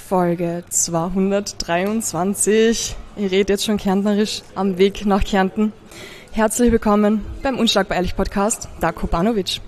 Folge 223. Ich rede jetzt schon kärntnerisch am Weg nach Kärnten. Herzlich willkommen beim Unschlagbar Ehrlich Podcast, Darko Banovic.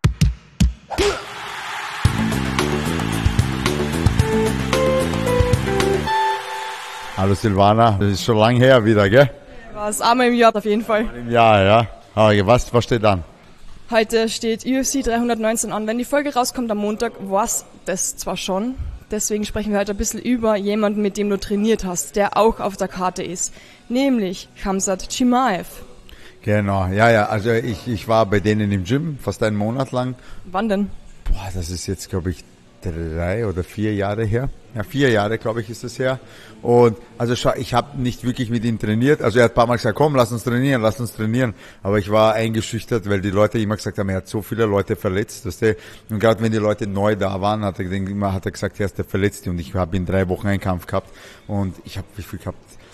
Hallo Silvana, das ist schon lange her wieder, gell? War es einmal im Jahr auf jeden Fall. Im Jahr, ja. Aber was steht an? Heute steht UFC 319 an. Wenn die Folge rauskommt am Montag, war's das zwar schon. Deswegen sprechen wir heute ein bisschen über jemanden, mit dem du trainiert hast, der auch auf der Karte ist. Nämlich Khamzat Chimaev. Genau, ja. Also ich war bei denen im Gym fast einen Monat lang. Wann denn? Das ist jetzt, glaube ich, 3 oder 4 Jahre her. Ja, 4 Jahre, glaube ich, ist es her. Und also ich habe nicht wirklich mit ihm trainiert. Also er hat ein paar Mal gesagt, komm, lass uns trainieren. Aber ich war eingeschüchtert, weil die Leute immer gesagt haben, er hat so viele Leute verletzt. Weißt du? Und gerade wenn die Leute neu da waren, hat er gesagt, er ist der Verletzte. Und ich habe in 3 Wochen einen Kampf gehabt. Und ich habe wie viel gehabt?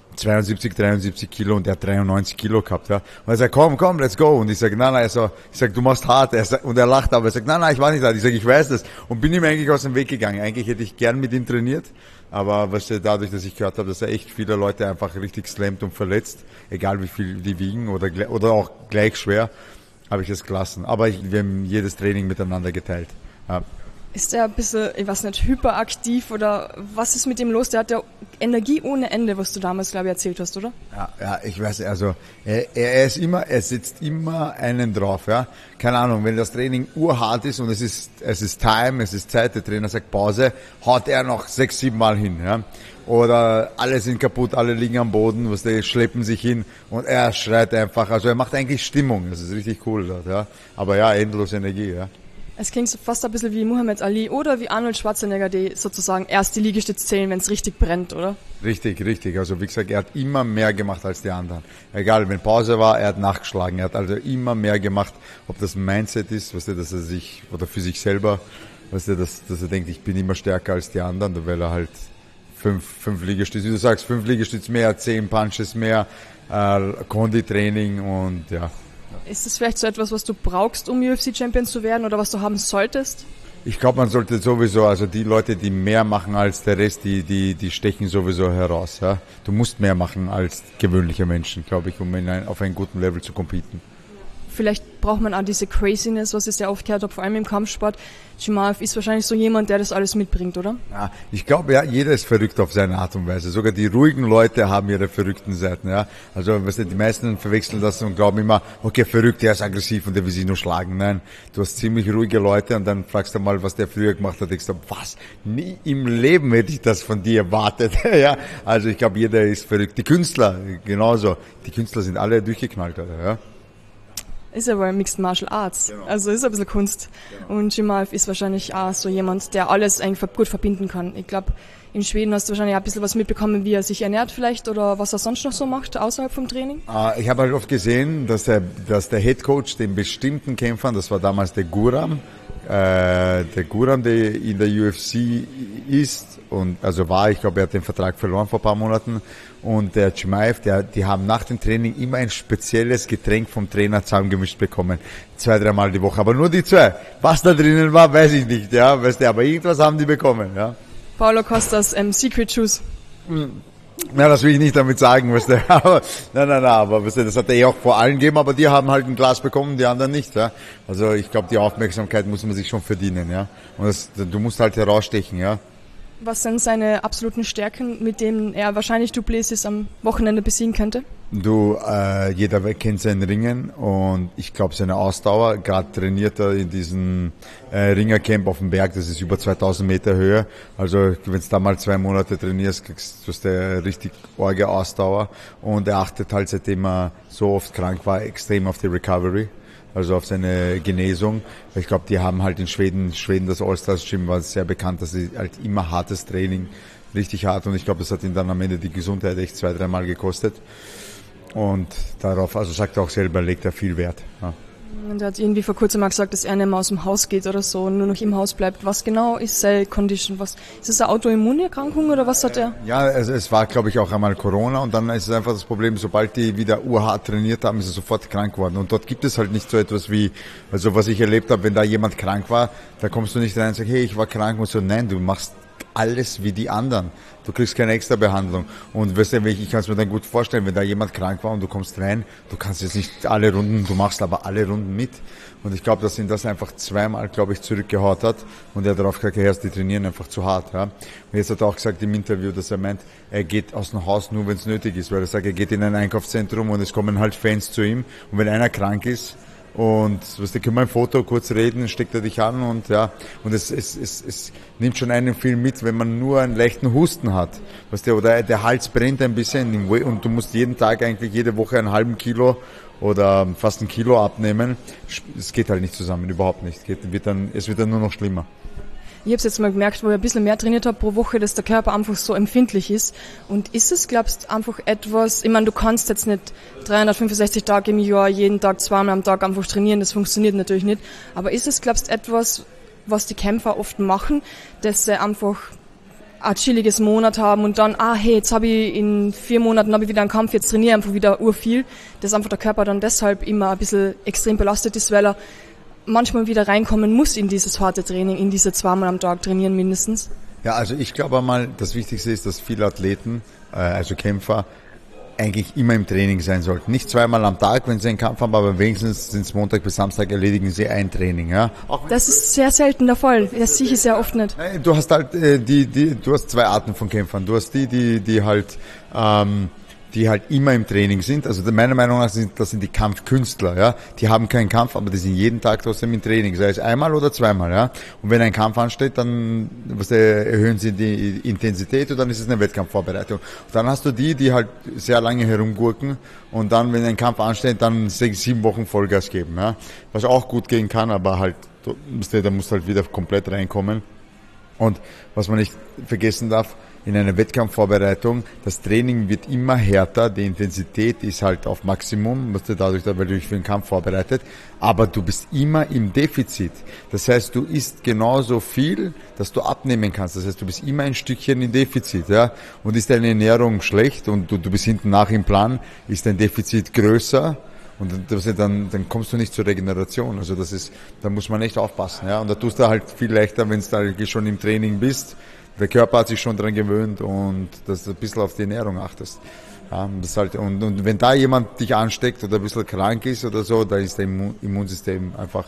73 Kilo und der hat 93 Kilo gehabt, ja. Und er sagt, komm, let's go. Und ich sage, nein, ich sag, du machst hart. Und er lacht, aber er sagt, nein, ich war nicht hart. Ich sage, ich weiß das. Und bin ihm eigentlich aus dem Weg gegangen. Eigentlich hätte ich gern mit ihm trainiert. Aber dadurch, dass ich gehört habe, dass er echt viele Leute einfach richtig slammt und verletzt, egal wie viel die wiegen oder auch gleich schwer, habe ich es gelassen. Aber wir haben jedes Training miteinander geteilt. Ja. Ist er ein bisschen, ich weiß nicht, hyperaktiv oder was ist mit ihm los? Der hat ja Energie ohne Ende, was du damals, glaube ich, erzählt hast, oder? Ja, ich weiß, also er sitzt immer einen drauf, ja. Keine Ahnung, wenn das Training urhart ist und es ist Time, es ist Zeit, der Trainer sagt Pause, haut er noch 6, 7 Mal hin, ja. Oder alle sind kaputt, alle liegen am Boden, schleppen sich hin und er schreit einfach, also er macht eigentlich Stimmung, das ist richtig cool dort, ja. Aber ja, endlos Energie, ja. Es klingt so fast ein bisschen wie Muhammad Ali oder wie Arnold Schwarzenegger, die sozusagen erst die Liegestütze zählen, wenn es richtig brennt, oder? Richtig. Also wie gesagt, er hat immer mehr gemacht als die anderen. Egal, wenn Pause war, er hat nachgeschlagen. Er hat also immer mehr gemacht, ob das ein Mindset ist, dass er sich, oder für sich selber, dass er denkt, ich bin immer stärker als die anderen, weil er halt 5 Liegestütze, wie du sagst, 5 Liegestütze mehr, 10 Punches mehr, Konditraining und ja. Ist das vielleicht so etwas, was du brauchst, um UFC-Champion zu werden oder was du haben solltest? Ich glaube, man sollte sowieso, also die Leute, die mehr machen als der Rest, die stechen sowieso heraus. Ja? Du musst mehr machen als gewöhnliche Menschen, glaube ich, um auf einem guten Level zu competen. Vielleicht braucht man auch diese Craziness, was ich sehr oft gehört habe, vor allem im Kampfsport. Chimaev ist wahrscheinlich so jemand, der das alles mitbringt, oder? Ja, ich glaube, ja, jeder ist verrückt auf seine Art und Weise. Sogar die ruhigen Leute haben ihre verrückten Seiten, ja. Also, weißt du, die meisten verwechseln das und glauben immer, okay, verrückt, der ist aggressiv und der will sich nur schlagen. Nein, du hast ziemlich ruhige Leute und dann fragst du mal, was der früher gemacht hat. Denkst du, was? Nie im Leben hätte ich das von dir erwartet, ja. Also, ich glaube, jeder ist verrückt. Die Künstler, genauso. Die Künstler sind alle durchgeknallt, ja. Ist aber Mixed Martial Arts, genau. Also ist ein bisschen Kunst. Genau. Und Chimaev ist wahrscheinlich auch so jemand, der alles eigentlich gut verbinden kann. Ich glaube, in Schweden hast du wahrscheinlich auch ein bisschen was mitbekommen, wie er sich ernährt vielleicht oder was er sonst noch so macht außerhalb vom Training. Ich habe halt oft gesehen, dass der Headcoach den bestimmten Kämpfern, das war damals der Guram, der in der UFC ist und also war, ich glaube, er hat den Vertrag verloren vor ein paar Monaten und der Chimaev, die haben nach dem Training immer ein spezielles Getränk vom Trainer zusammengemischt bekommen, 2-3 Mal die Woche, aber nur die 2. Was da drinnen war, weiß ich nicht, ja, weißt du, aber irgendwas haben die bekommen, ja. Paulo Costas Secret Juice. Na, das will ich nicht damit sagen, weißt du, aber, nein, aber, weißt du, das hat er auch vor allen gegeben, aber die haben halt ein Glas bekommen, die anderen nicht, ja. Also, ich glaube, die Aufmerksamkeit muss man sich schon verdienen, ja. Und du musst halt herausstechen, ja. Was sind seine absoluten Stärken, mit denen er wahrscheinlich Du Plessis am Wochenende besiegen könnte? Jeder kennt seinen Ringen und ich glaube seine Ausdauer, gerade trainiert er in diesem Ringercamp auf dem Berg, das ist über 2000 Meter Höhe, also wenn du da mal 2 Monate trainierst, kriegst du eine richtig arge Ausdauer und er achtet halt, seitdem er so oft krank war, extrem auf die Recovery. Also auf seine Genesung. Ich glaube, die haben halt in Schweden das All-Stars Gym war sehr bekannt, dass sie halt immer hartes Training, richtig hart und ich glaube, das hat ihn dann am Ende die Gesundheit echt 2-3 Mal gekostet. Und darauf, also sagt er auch selber, legt er viel Wert. Ja. Und er hat irgendwie vor kurzem mal gesagt, dass er nicht mehr aus dem Haus geht oder so und nur noch im Haus bleibt. Was genau ist seine Condition? Ist es eine Autoimmunerkrankung oder was hat er? Ja, es war, glaube ich, auch einmal Corona und dann ist es einfach das Problem, sobald die wieder urhart trainiert haben, ist er sofort krank geworden. Und dort gibt es halt nicht so etwas wie, also was ich erlebt habe, wenn da jemand krank war, da kommst du nicht rein und sagst, hey, ich war krank und so, nein, du machst alles wie die anderen. Du kriegst keine extra Behandlung. Und weißt du, ich kann es mir dann gut vorstellen, wenn da jemand krank war und du kommst rein, du kannst jetzt nicht alle Runden, du machst aber alle Runden mit. Und ich glaube, dass ihn das einfach zweimal, glaube ich, zurückgehaut hat. Und er hat darauf gesagt, die trainieren einfach zu hart. Ja. Und jetzt hat er auch gesagt im Interview, dass er meint, er geht aus dem Haus nur, wenn es nötig ist. Weil er sagt, er geht in ein Einkaufszentrum und es kommen halt Fans zu ihm. Und wenn einer krank ist, und weißt du, können wir ein Foto kurz reden, steckt er dich an und ja, und es nimmt schon einen viel mit, wenn man nur einen leichten Husten hat, weißt du, oder der Hals brennt ein bisschen und du musst jeden Tag eigentlich jede Woche einen halben Kilo oder fast ein Kilo abnehmen. Es geht halt nicht zusammen, überhaupt nicht. Es wird dann nur noch schlimmer. Ich habe es jetzt mal gemerkt, wo ich ein bisschen mehr trainiert habe pro Woche, dass der Körper einfach so empfindlich ist. Und ist es, glaubst du, einfach etwas, ich meine, du kannst jetzt nicht 365 Tage im Jahr, jeden Tag, zweimal am Tag einfach trainieren, das funktioniert natürlich nicht. Aber ist es, glaubst du, etwas, was die Kämpfer oft machen, dass sie einfach ein chilliges Monat haben und dann, hey, jetzt habe ich in 4 Monaten habe ich wieder einen Kampf, jetzt trainiere ich einfach wieder urviel, dass einfach der Körper dann deshalb immer ein bisschen extrem belastet ist, weil er manchmal wieder reinkommen muss in dieses harte Training, in diese 2-mal am Tag trainieren mindestens? Ja, also ich glaube einmal, das Wichtigste ist, dass viele Athleten, also Kämpfer, eigentlich immer im Training sein sollten. Nicht 2-mal am Tag, wenn sie einen Kampf haben, aber wenigstens sind es Montag bis Samstag erledigen sie ein Training. Ja? Das ist sehr selten der Fall. Das sehe ich sehr oft nicht. Du hast halt du hast 2 Arten von Kämpfern. Du hast die halt immer im Training sind. Also meiner Meinung nach das sind die Kampfkünstler, ja. Die haben keinen Kampf, aber die sind jeden Tag trotzdem im Training, sei es einmal oder 2-mal, ja. Und wenn ein Kampf ansteht, dann erhöhen sie die Intensität und dann ist es eine Wettkampfvorbereitung. Und dann hast du die halt sehr lange herumgurken und dann, wenn ein Kampf ansteht, dann 6-7 Wochen Vollgas geben, ja. Was auch gut gehen kann, aber halt, da musst du halt wieder komplett reinkommen. Und was man nicht vergessen darf, in einer Wettkampfvorbereitung, das Training wird immer härter, die Intensität ist halt auf Maximum, weil du dich für den Kampf vorbereitet, aber du bist immer im Defizit. Das heißt, du isst genauso viel, dass du abnehmen kannst. Das heißt, du bist immer ein Stückchen im Defizit, ja. Und ist deine Ernährung schlecht und du bist hinten nach im Plan, ist dein Defizit größer, und dann kommst du nicht zur Regeneration. Also da muss man echt aufpassen, ja. Und da tust du halt viel leichter, wenn du da schon im Training bist. Der Körper hat sich schon dran gewöhnt und dass du ein bisschen auf die Ernährung achtest. Ja, und wenn da jemand dich ansteckt oder ein bisschen krank ist oder so, da ist dein Immunsystem einfach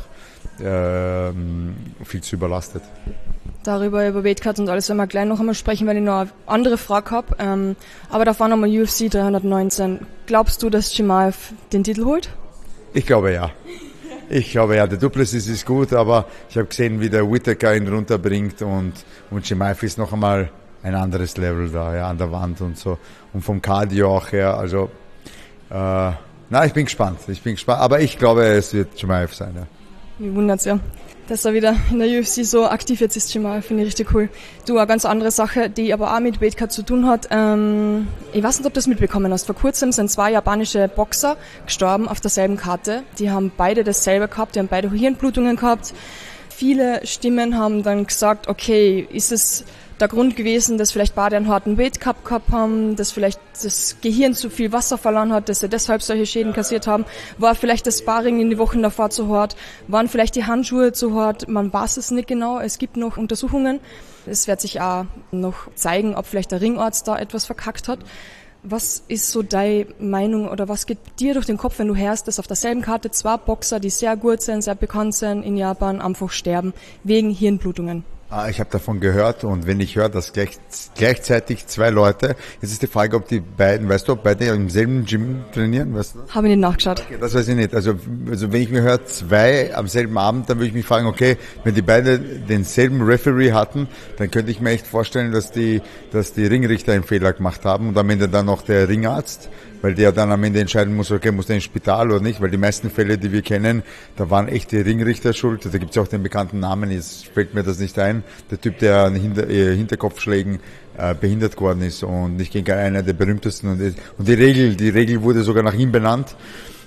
viel zu überlastet. Über Weightcut und alles werden wir gleich noch einmal sprechen, weil ich noch eine andere Frage habe. Aber davor nochmal UFC 319. Glaubst du, dass Chimaev den Titel holt? Ich glaube ja. Der Duplessis ist gut, aber ich habe gesehen, wie der Whittaker ihn runterbringt und Chimaev ist noch einmal ein anderes Level da, ja, an der Wand und so. Und vom Cardio auch her, also, ich bin gespannt, aber ich glaube, es wird Chimaev sein, ja. Mich wundert's ja, dass er wieder in der UFC so aktiv jetzt ist, Chimaev, finde ich richtig cool. Du, eine ganz andere Sache, die aber auch mit Weightcut zu tun hat. Ich weiß nicht, ob du das mitbekommen hast. Vor kurzem sind 2 japanische Boxer gestorben auf derselben Karte. Die haben beide dasselbe gehabt, die haben beide Hirnblutungen gehabt. Viele Stimmen haben dann gesagt, okay, ist es der Grund gewesen, dass vielleicht beide einen harten Weightcut gehabt haben, dass vielleicht das Gehirn zu viel Wasser verloren hat, dass sie deshalb solche Schäden kassiert haben, war vielleicht das Sparring in die Wochen davor zu hart, waren vielleicht die Handschuhe zu hart, man weiß es nicht genau, es gibt noch Untersuchungen. Es wird sich auch noch zeigen, ob vielleicht der Ringarzt da etwas verkackt hat. Was ist so deine Meinung oder was geht dir durch den Kopf, wenn du hörst, dass auf derselben Karte 2 Boxer, die sehr gut sind, sehr bekannt sind in Japan, einfach sterben wegen Hirnblutungen? Ich habe davon gehört und wenn ich höre, dass gleichzeitig 2 Leute, jetzt ist die Frage, ob die beiden, weißt du, ob beide im selben Gym trainieren, weißt du? Habe ich nicht nachgeschaut. Okay, das weiß ich nicht. Also wenn ich mir höre, 2 am selben Abend, dann würde ich mich fragen, okay, wenn die beide denselben Referee hatten, dann könnte ich mir echt vorstellen, dass die Ringrichter einen Fehler gemacht haben und am Ende dann noch der Ringarzt, weil der dann am Ende entscheiden muss, okay, muss der ins Spital oder nicht, weil die meisten Fälle, die wir kennen, da waren echte Ringrichter schuld. Da gibt's ja auch den bekannten Namen, jetzt fällt mir das nicht ein, der Typ, der an Hinterkopfschlägen behindert worden ist und ich denke einer der berühmtesten und die Regel wurde sogar nach ihm benannt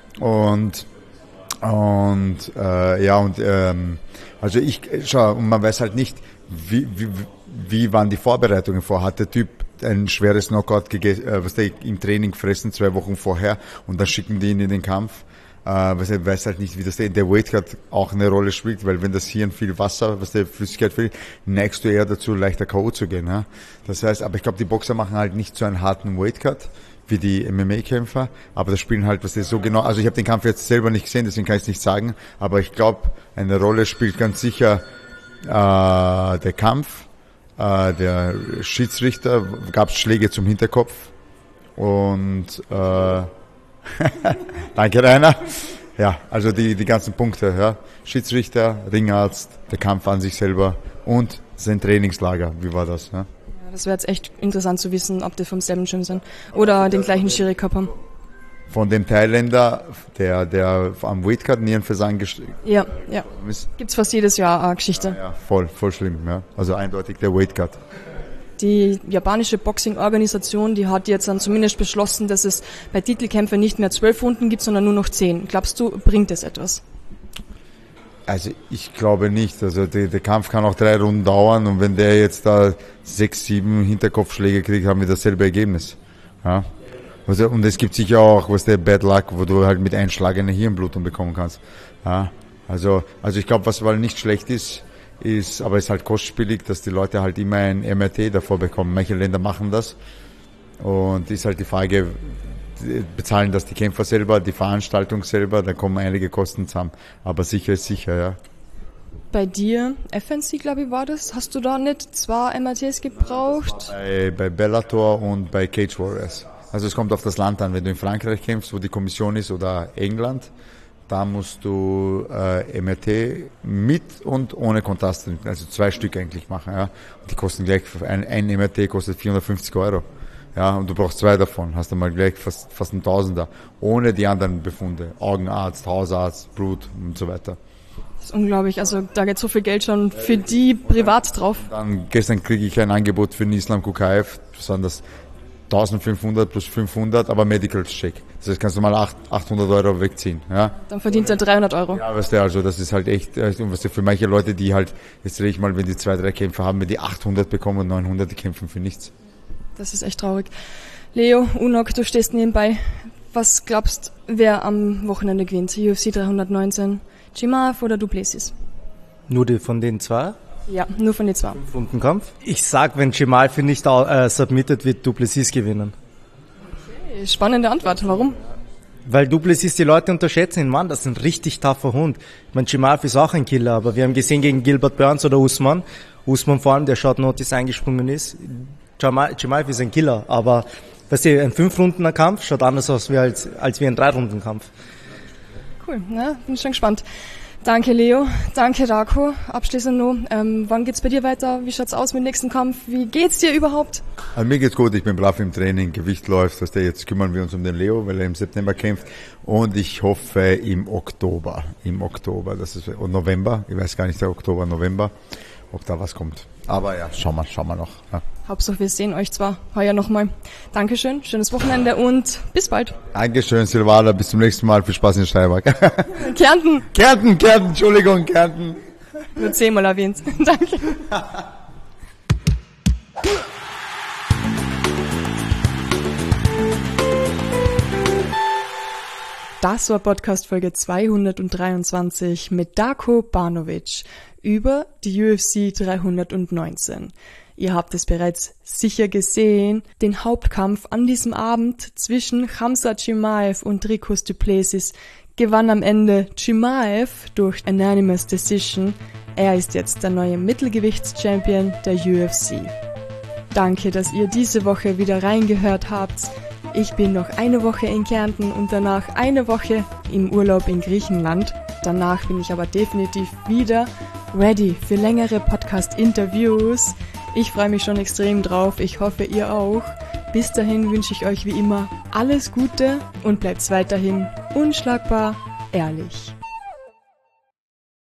also schau, und man weiß halt nicht, wie waren die Vorbereitungen vor, hat der Typ ein schweres Knockout im Training fressen 2 Wochen vorher und dann schicken die ihn in den Kampf. weiß halt nicht, wie das der Weightcut auch eine Rolle spielt, weil wenn das Hirn viel Wasser, was der Flüssigkeit fehlt, neigst du eher dazu, leichter K.O. zu gehen. Ja? Das heißt, aber ich glaube, die Boxer machen halt nicht so einen harten Weightcut wie die MMA-Kämpfer, aber das spielen halt, was ist so genau, also ich habe den Kampf jetzt selber nicht gesehen, deswegen kann ich es nicht sagen, aber ich glaube, eine Rolle spielt ganz sicher der Kampf, der Schiedsrichter, gab es Schläge zum Hinterkopf und danke, Rainer. Ja, also die ganzen Punkte, ja. Schiedsrichter, Ringarzt, der Kampf an sich selber und sein Trainingslager. Wie war das? Ja? Ja, das wäre jetzt echt interessant zu wissen, ob die vom selben Gym sind oder den gleichen Schiri gehabt haben. Von dem Thailänder, der am Weightcut Nierenversagen ja. Gibt's fast jedes Jahr eine Geschichte. Ja, voll schlimm, ja. Also eindeutig der Weightcut. Die japanische Boxing-Organisation, die hat jetzt dann zumindest beschlossen, dass es bei Titelkämpfen nicht mehr 12 Runden gibt, sondern nur noch 10. Glaubst du, bringt das etwas? Also ich glaube nicht. Also der Kampf kann auch 3 Runden dauern und wenn der jetzt da 6, 7 Hinterkopfschläge kriegt, haben wir dasselbe Ergebnis. Ja. Also, und es gibt sicher auch, was der Bad Luck, wo du halt mit einem Schlag eine Hirnblutung bekommen kannst. Ja. Also ich glaube, was weil nicht schlecht ist, aber es ist halt kostspielig, dass die Leute halt immer ein MRT davor bekommen. Manche Länder machen das und ist halt die Frage, bezahlen das die Kämpfer selber, die Veranstaltung selber, da kommen einige Kosten zusammen. Aber sicher ist sicher, ja. Bei dir, FNC glaube ich war das, hast du da nicht 2 MRTs gebraucht? Bei Bellator und bei Cage Warriors. Also es kommt auf das Land an, wenn du in Frankreich kämpfst, wo die Kommission ist, oder England, da musst du MRT mit und ohne Kontrast, also 2 Stück eigentlich machen. Ja. Und die kosten gleich, ein MRT kostet 450 €. Ja, und du brauchst 2 davon, hast dann mal gleich fast ein Tausender, ohne die anderen Befunde, Augenarzt, Hausarzt, Blut und so weiter. Das ist unglaublich, also da geht so viel Geld schon für die privat drauf. Dann gestern kriege ich ein Angebot für den Islam Kukaev, das waren das 1500 plus 500, aber Medical Check. Das heißt, kannst du mal 800 € wegziehen. Ja? Dann verdient er 300 €. Ja, weißt du, also das ist halt echt, und weißt du, für manche Leute, die halt, jetzt rede ich mal, wenn die 2, 3 Kämpfe haben, wenn die 800 bekommen und 900, die kämpfen für nichts. Das ist echt traurig. Leo, Unok, du stehst nebenbei. Was glaubst, wer am Wochenende gewinnt? UFC 319, Chimaev oder Du Plessis? Nur von den 2? Ja, nur von den 2. 5-Runden-Kampf? Ich sag, wenn Chimaev nicht submitted, wird Du Plessis gewinnen. Okay, spannende Antwort. Warum? Weil Du Plessis die Leute unterschätzen ihn. Mann, das ist ein richtig tougher Hund. Ich meine, Chimaev ist auch ein Killer, aber wir haben gesehen gegen Gilbert Burns oder Usman vor allem, der Short-Notice eingesprungen ist. Chimaev ist ein Killer, aber weißt du, ein 5-Runden-Kampf schaut anders aus als wie ein 3-Runden-Kampf. Cool, na, bin schon gespannt. Danke Leo, danke Darko. Abschließend noch, wann geht's bei dir weiter? Wie schaut's aus mit dem nächsten Kampf? Wie geht's dir überhaupt? Also mir geht's gut, ich bin brav im Training, Gewicht läuft, jetzt kümmern wir uns um den Leo, weil er im September kämpft und ich hoffe im Oktober, und November, ich weiß gar nicht, der Oktober, November, ob da was kommt. Aber ja, schauen wir noch. Ja. Hauptsache wir sehen euch zwar heuer nochmal. Dankeschön, schönes Wochenende und bis bald. Dankeschön, Silvana, bis zum nächsten Mal, viel Spaß in Steiermark. Kärnten, Entschuldigung, Kärnten. Nur 10-mal erwähnt. Danke. Das war Podcast Folge 223 mit Darko Banovic über die UFC 319. Ihr habt es bereits sicher gesehen, den Hauptkampf an diesem Abend zwischen Khamzat Chimaev und Dricus du Plessis gewann am Ende Chimaev durch Unanimous Decision. Er ist jetzt der neue Mittelgewichtschampion der UFC. Danke, dass ihr diese Woche wieder reingehört habt. Ich bin noch eine Woche in Kärnten und danach eine Woche im Urlaub in Griechenland. Danach bin ich aber definitiv wieder ready für längere Podcast-Interviews. Ich freue mich schon extrem drauf. Ich hoffe, ihr auch. Bis dahin wünsche ich euch wie immer alles Gute und bleibt weiterhin unschlagbar ehrlich.